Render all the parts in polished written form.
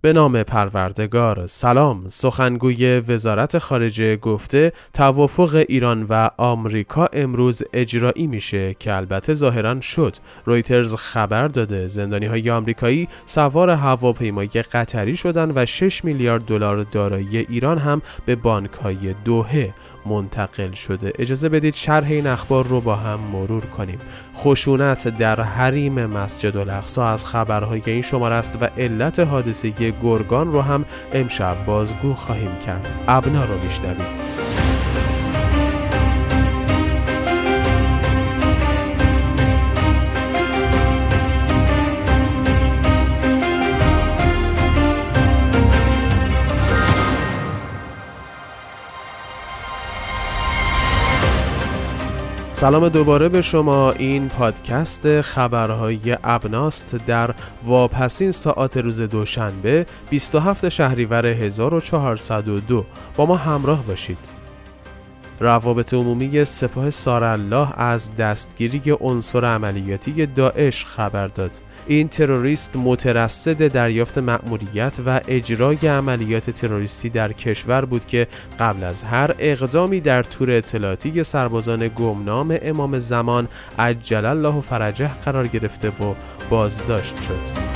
به نام پروردگار. سلام. سخنگوی وزارت خارجه گفته توافق ایران و آمریکا امروز اجرایی میشه که البته ظاهراً شد. رویترز خبر داده زندانی‌های آمریکایی سوار هواپیمای قطری شدن و 6 میلیارد دلار دارایی ایران هم به بانک‌های دوحه منتقل شده. اجازه بدید شرح این اخبار رو با هم مرور کنیم. خشونت در حریم مسجد الاقصی از خبرهای این شماره است و علت حادثه گرگان رو هم امشب بازگو خواهیم کرد. ابنا رو میشنوید. سلام دوباره به شما. این پادکست خبرهای ابناست در واپسین ساعات روز دوشنبه 27 شهریور 1402. با ما همراه باشید. روابط عمومی سپاه سارالله از دستگیری عنصر عملیاتی داعش خبر داد. این تروریست مترصد دریافت مأموریت و اجرای عملیات تروریستی در کشور بود که قبل از هر اقدامی در تور اطلاعاتی سربازان گمنام امام زمان عجل الله فرجه قرار گرفته و بازداشت شد.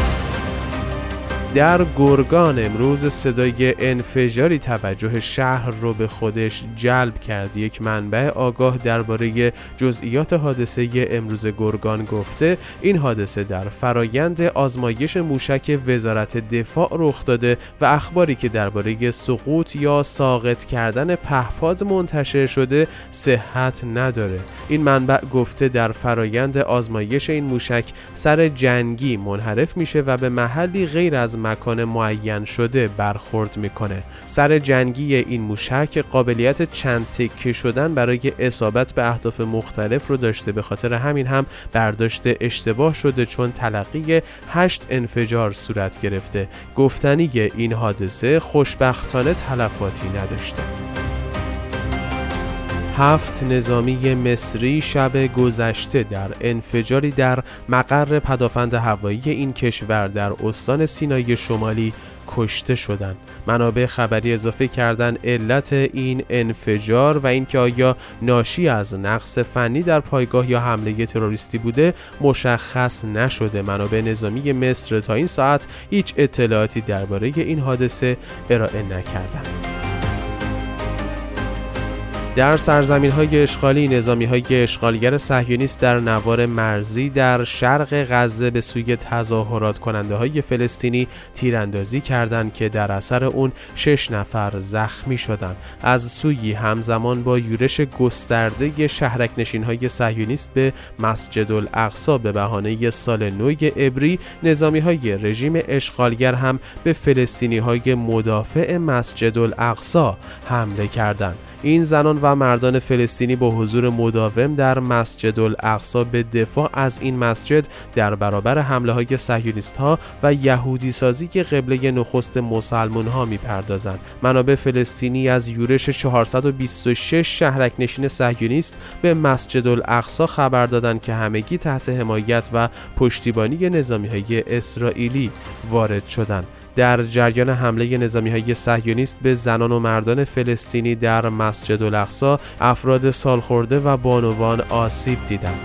در گرگان امروز صدای انفجاری توجه شهر رو به خودش جلب کرد. یک منبع آگاه درباره جزئیات حادثه امروز گرگان گفته این حادثه در فرایند آزمایش موشک وزارت دفاع رخ داده و اخباری که درباره سقوط یا ساقط کردن پهپاد منتشر شده صحت نداره. این منبع گفته در فرایند آزمایش این موشک سر جنگی منحرف میشه و به محلی غیر از مکان معین شده برخورد میکنه. سر جنگی این موشک قابلیت چند تکه شدن برای اصابت به اهداف مختلف رو داشته. به خاطر همین هم برداشت اشتباه شده چون تلقی 8 انفجار صورت گرفته. گفتنی این حادثه خوشبختانه تلفاتی نداشته. 7 نظامی مصری شب گذشته در انفجاری در مقر پدافند هوایی این کشور در استان سینای شمالی کشته شدند. منابع خبری اضافه کردند علت این انفجار و اینکه آیا ناشی از نقص فنی در پایگاه یا حمله تروریستی بوده مشخص نشده. منابع نظامی مصر تا این ساعت هیچ اطلاعاتی درباره این حادثه ارائه نکردند. در سرزمین‌های اشغالی نظامی‌های اشغالگر صهیونیست در نوار مرزی در شرق غزه به سوی تظاهرات کننده‌های فلسطینی تیراندازی کردند که در اثر اون 6 نفر زخمی شدند. از سوی همزمان با یورش گسترده شهرک‌نشین‌های صهیونیست به مسجد الاقصی به بهانه سال نو عبری، نظامی‌های رژیم اشغالگر هم به فلسطینی‌های مدافع مسجد الاقصی حمله کردند. این زنان و مردان فلسطینی با حضور مداوم در مسجد الاقصی به دفاع از این مسجد در برابر حمله‌های صهیونیست‌ها و یهودی سازی که قبله نخست مسلمان‌ها می‌پردازند. منابع فلسطینی از یورش 426 شهرک‌نشین صهیونیست به مسجد الاقصی خبر دادند که همگی تحت حمایت و پشتیبانی نظامی‌های اسرائیلی وارد شدند. در جریان حمله نظامی‌های صهیونیست به زنان و مردان فلسطینی در مسجد الاقصی افراد سالخورده و بانوان آسیب دیدند.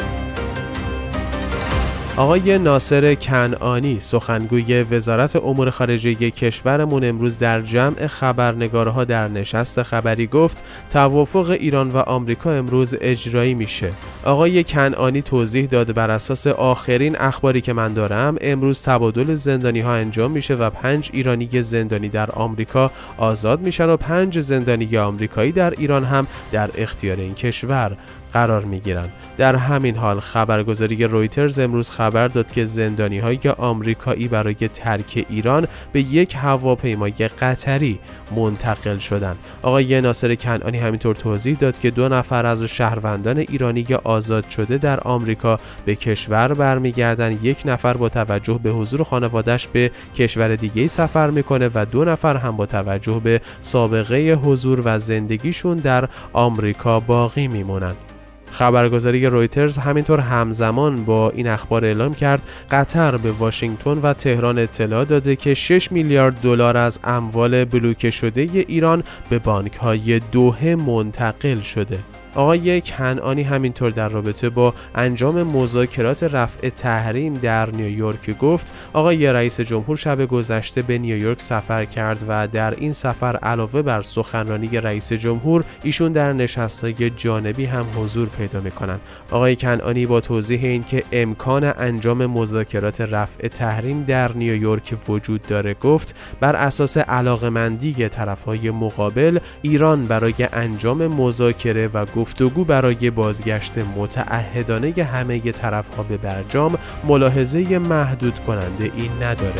آقای ناصر کنعانی سخنگوی وزارت امور خارجه کشورمون امروز در جمع خبرنگارها در نشست خبری گفت توافق ایران و آمریکا امروز اجرایی میشه. آقای کنعانی توضیح داد بر اساس آخرین اخباری که من دارم امروز تبادل زندانی ها انجام میشه و 5 ایرانی زندانی در آمریکا آزاد میشن و 5 زندانی آمریکایی در ایران هم در اختیار این کشور قرار میگیرن. در همین حال خبرگزاری رویترز امروز خبر داد که زندانی‌های آمریکایی برای ترک ایران به یک هواپیمای قطری منتقل شدند. آقای ناصر کنعانی همینطور توضیح داد که 2 نفر از شهروندان ایرانی آزاد شده در آمریکا به کشور برمیگردند. 1 نفر با توجه به حضور خانواده‌اش به کشور دیگه‌ای سفر میکنه و 2 نفر هم با توجه به سابقه حضور و زندگیشون در آمریکا باقی میمونن. خبرگزاری رویترز همینطور همزمان با این اخبار اعلام کرد قطر به واشنگتن و تهران اطلاع داده که 6 میلیارد دلار از اموال بلوکه شده ایران به بانک‌های دوحه منتقل شده. آقای کنعانی همینطور در رابطه با انجام مذاکرات رفع تحریم در نیویورک گفت آقای رئیس جمهور شب گذشته به نیویورک سفر کرد و در این سفر علاوه بر سخنرانی رئیس جمهور ایشون در نشست‌های جانبی هم حضور پیدا می‌کنند. آقای کنعانی با توضیح این که امکان انجام مذاکرات رفع تحریم در نیویورک وجود داره گفت بر اساس علاقه‌مندی طرف‌های مقابل ایران برای انجام مذاکره و گفتگو برای بازگشت متعهدانه همه طرف‌ها به برجام ملاحظه محدود کننده این نداره.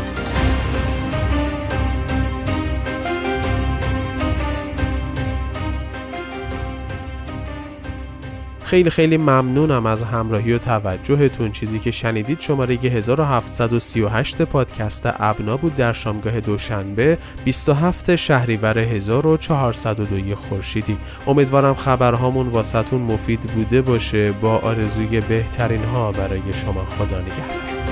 خیلی ممنونم از همراهی و توجهتون. چیزی که شنیدید شماره 1738 پادکست ابنا بود در شامگاه دوشنبه 27 شهریور 1402 خورشیدی. امیدوارم خبرهامون واسهتون مفید بوده باشه. با آرزوی بهترین ها برای شما. خدا نگهدار.